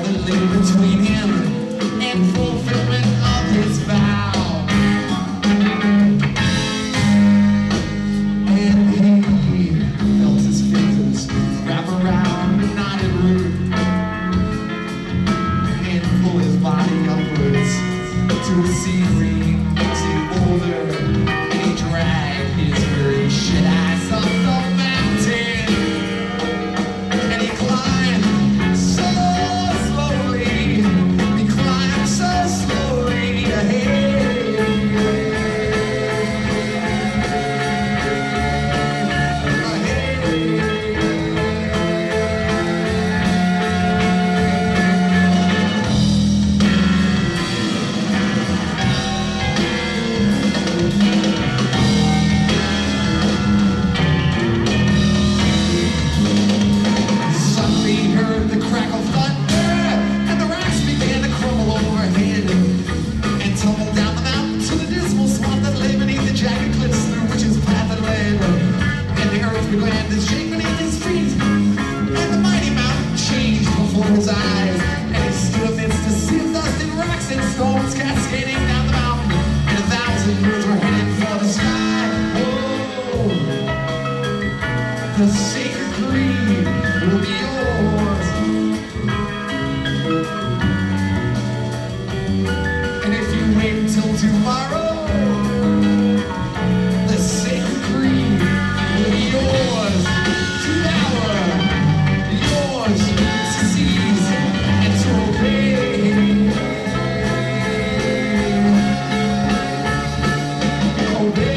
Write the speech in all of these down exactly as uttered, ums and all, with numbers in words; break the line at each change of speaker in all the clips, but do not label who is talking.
that lay between him and fulfillment of his vow. And he felt his fingers wrap around the knotted root and pull his body upwards to a sea green mossy boulder, and he dragged his weary shit ass up the mountain, and he climbed so slowly, he climbed so slowly ahead, suddenly he heard the crack of thunder, and the rocks began to crumble overhead and tumble down the mountain to the dismal swamp that lay beneath the jagged cliffs through which his path had led. And the earth began to shake beneath his feet, and the mighty mountain changed before his eyes, and he stood amidst a sea of dust and rocks and stones cascading down the mountain, and a thousand birds were headed for the sky. Whoa! The sacred green will be yours. And if you wait until tomorrow, the sacred green will be yours to devour, yours to seize and to obey. Obey.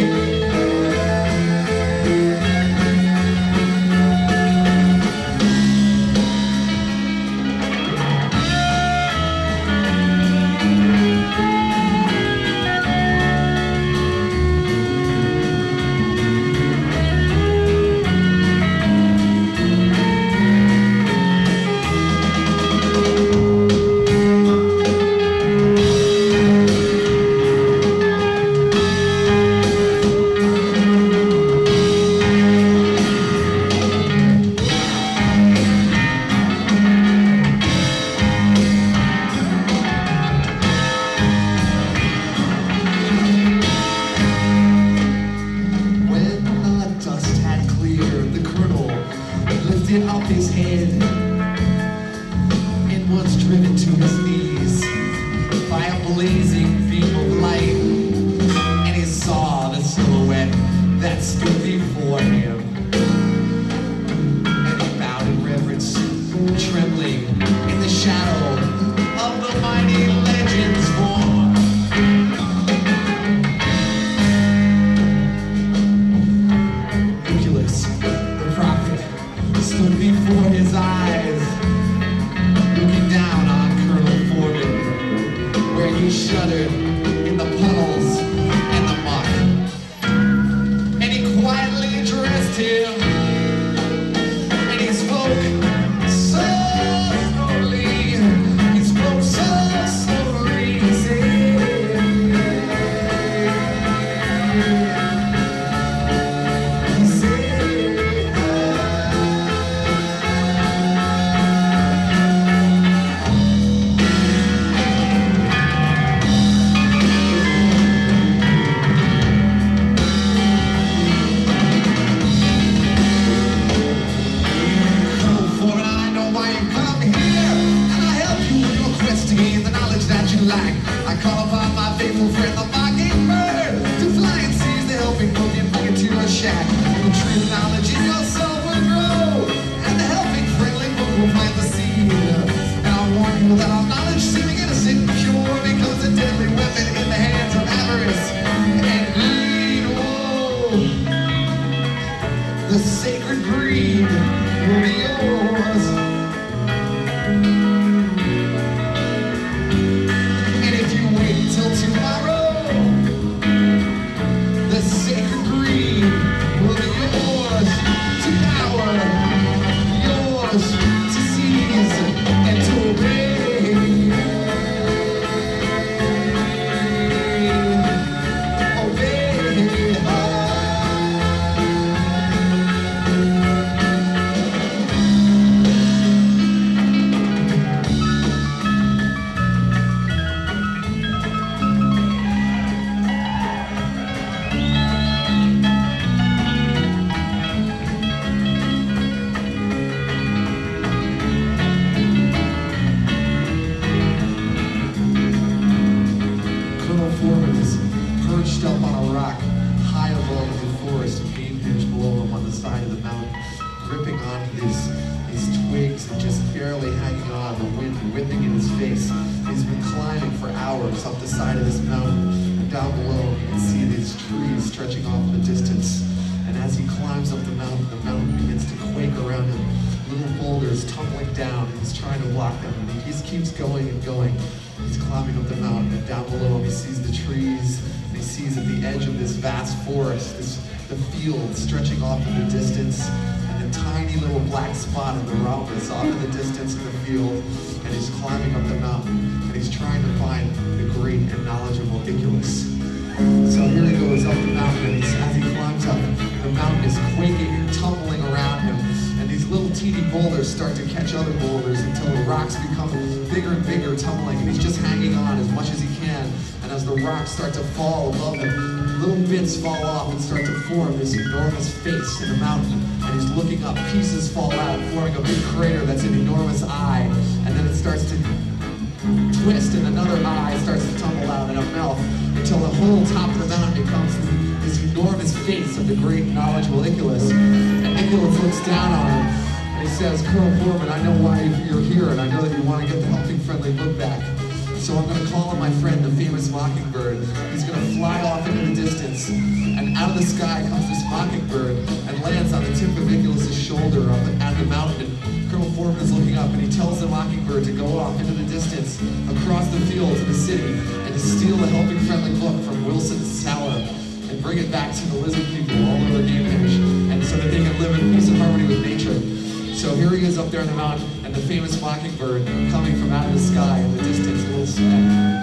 When the dust had cleared, the colonel lifted up his head and was driven to his knees by a blazing beam of light, and he saw the silhouette that stood before him, and he bowed in reverence, trembling in the shadow of the mighty legend's form. Nucleus, the prophet, stood before his eyes, looking down on Colonel Foreman, where he shuddered in the puddles and the muck. And he quietly addressed him, and he spoke so slowly, he spoke so slowly, he said, he said, Colonel Foreman, I know why you come here, and I help you in your quest to gain the knowledge that you lack. I call upon my faithful friend, the mockingbird, to fly and seize the helping book and bring it to your shack. The true knowledge in your soul will grow, and the helping friendly book will plant the seed. And I warn you that our knowledge, seeming innocent and pure, becomes a deadly weapon in the hands of avarice and greed. Whoa! The sacred greed will be yours. And if you wait till tomorrow, the sacred greed will be yours to devour, yours to seize and to obey. Obey. barely hanging on, the wind whipping in his face. He's been climbing for hours up the side of this mountain, and down below you can see these trees stretching off in the distance. And as he climbs up the mountain, the mountain begins to quake around him. Little boulders tumbling down, and he's trying to block them, and he just keeps going and going. He's climbing up the mountain, and down below him he sees the trees, and he sees at the edge of this vast forest, this the field stretching off in the distance, and a tiny little black spot in the rhombus off in the distance in the field. And he's climbing up the mountain, and he's trying to find the great and knowledgeable Iculus. So here he goes up the mountain, and he's, as he climbs up, the mountain is quaking and tumbling around him, and these little teeny boulders start to catch other boulders until the rocks become bigger and bigger, tumbling, and he's just hanging on as much as he can. And as the rocks start to fall above him, little bits fall off and start to form this enormous face in the mountain. And he's looking up, pieces fall out, forming a big crater that's an enormous eye, and then it starts to twist, and another eye starts to tumble out and a mouth, until the whole top of the mountain becomes this enormous face of the great knowledgeable Iculus. And Iculus looks down on him, and he says, "Colonel Foreman, I know why you're here, and I know that you want to get the Helping Friendly book back. So I'm going to call on my friend, the famous Mockingbird. He's going to fly off into the distance, and out of the sky comes this Mockingbird and lands on the tip of Iculus's shoulder up at the mountain. Colonel Foreman is looking up, and he tells the Mockingbird to go off into the distance, across the field to the city, and to steal the Helping Friendly book from Wilson's tower, and bring it back to the lizard people all over Gamehenge, and so that they can live in peace and harmony with nature." So here he is up there in the mountain, and the famous Mockingbird coming from out of the sky in the distance, a little speck.